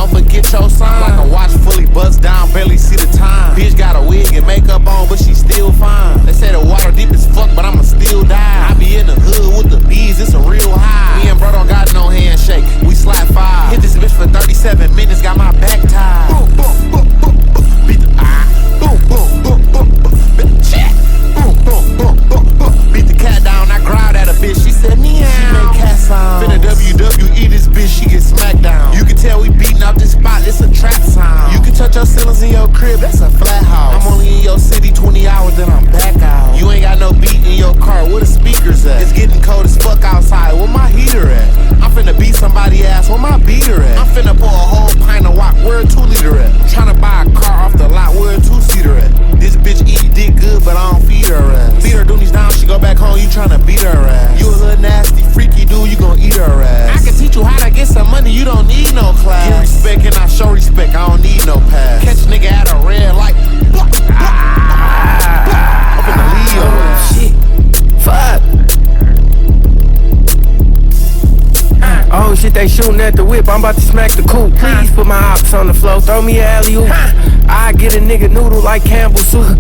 don't forget your sign. Like a watch fully buzzed down, barely see the time. Bitch got a wig and makeup on, but she still fine. They say the water deep as fuck, but I'ma still die. I be in the hood with the bees, it's a real high. Me and bro don't got no handshake, we slide 5. Hit this bitch for 37 minutes, got my back tied. Boom, boom, boom, boom, boom. Beat the boom, boom, boom, boom, boom. Check. Boom, boom, boom, boom, boom. Beat the cat down, I growled at a bitch, she said meow. She made cat sounds. Finna WWE this bitch, she get smacked down. You can tell we beating up this spot, it's a trap sound. You can touch your ceilings in your crib, that's a flat house. I'm only in your city 20 hours, then I'm back out. You ain't got no beat in your car, where the speakers at? It's getting cold as fuck outside, where my heater at? I'm finna beat somebody ass, where my beater at? I'm finna pour a whole pint of wok, where a 2-liter at? Tryna buy a car off the lot, where a 2-seater at? This bitch eat dick good, but I don't feed her ass. Beat her doonies down, she go back home, you tryna beat her ass. You a little nasty, freaky dude, you gon' eat her ass. I can teach you how to get some money, you don't need no class. Get respect and I show respect, I don't need no pass. Catch a nigga at a red light. I'm finna leave your ass. Shit, fuck. Oh shit, they shooting at the whip, I'm about to smack the coupe. Please put my ops on the floor, throw me an alley-oop. I get a nigga noodle like Campbell soup.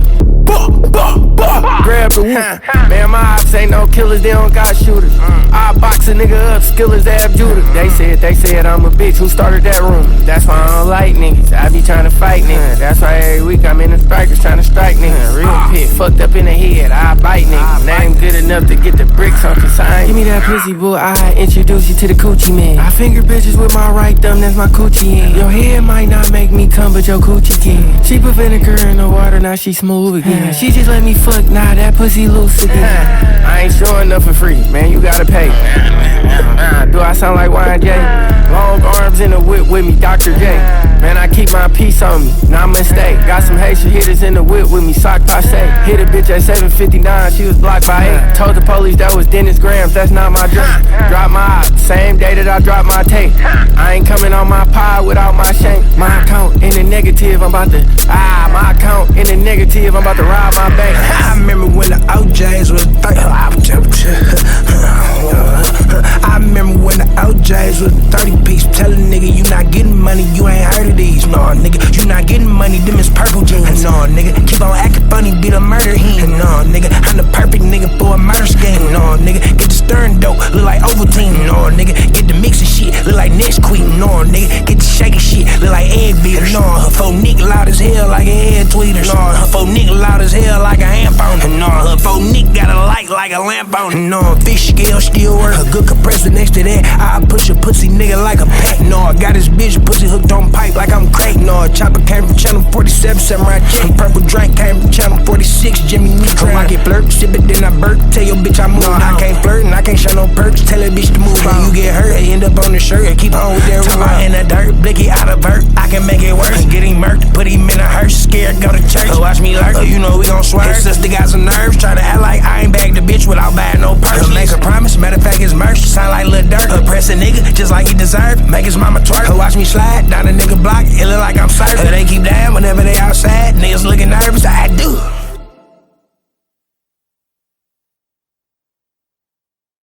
Grab the whoop. Man, my ops ain't no killers, they don't got shooters. I box a nigga up, skillers, Ab Judah. They said I'm a bitch, who started that rumor? That's why I don't like niggas, I be trying to fight niggas. That's why every week I'm in the strikers trying to strike niggas. Real pit, fucked up in the head, I bite niggas. Name good enough to get the bricks on consign. Give me that pussy, boy, I introduce you to the coochie man. I finger bitches with my right thumb, that's my coochie hand. Your head might not make me come, but your coochie can. She put vinegar in the water, now she smooth again. She just let me fuck, now that pussy loose again. I ain't showing up for free, man, you gotta pay. Do I sound like YJ? Long arms in the whip with me, Dr. J. Man, I keep my peace on me, not mistake. Got some Haitian hitters in the whip with me, sock passe. Hit a bitch at 7:59, she was blocked by 8. Told the police that was Dennis Grams, that's not my drink. Drop my op, same day that I drop my tape. I ain't coming on my pie without my shank. My account in the negative, I'm about to, my account in the negative, I'm about to rob my bank. I remember when the OJs was I remember when the OJs was 30 piece. Tell a nigga you not getting money, you ain't heard of these. No nigga, you not getting money, them is purple jeans. No nigga, keep on acting funny, be the murder hen. No nigga, I'm the perfect nigga for a murder scheme. No nigga, get the stirring dope, look like Ovaltine. No nigga, get the mixing shit, look like Nesquik. No nigga, get the shaking shit, look like egg beaters. No, her phone Nick loud as hell like a head tweeter. No, her phone Nick loud as hell like a amp on it. No, her phone Nick got a light like a lamp on it. No, fish scale still work. A good compressor next to that, I push a pussy nigga like a pack. No, I got this bitch pussy hooked on pipe like I'm crack. No, chopper came from channel 47, Samurai Jack. Purple drink came from channel 46, Jimmy Neutron. I get flirt, sip it, then I burp. Tell your bitch I move. No, I can't flirt and I can't show no perks. Tell that bitch to move on. You get hurt, end up on the shirt and keep on with that run. In the dirt, blicky out of vert, I can make it worse. Get him murked, put him in a hearse, scared, go to church. Watch me lurk, you know we gon' swerve. His sister got some nerves, try to act like I ain't bagged the bitch without buying no purse. Make a promise, matter of fact, it's merch, sound like Lil Durk. Oppress a nigga, just like he deserve, make his mama twerk. Watch me slide, down a nigga block, it look like I'm surfing. They keep down whenever they outside, niggas looking nervous, I do.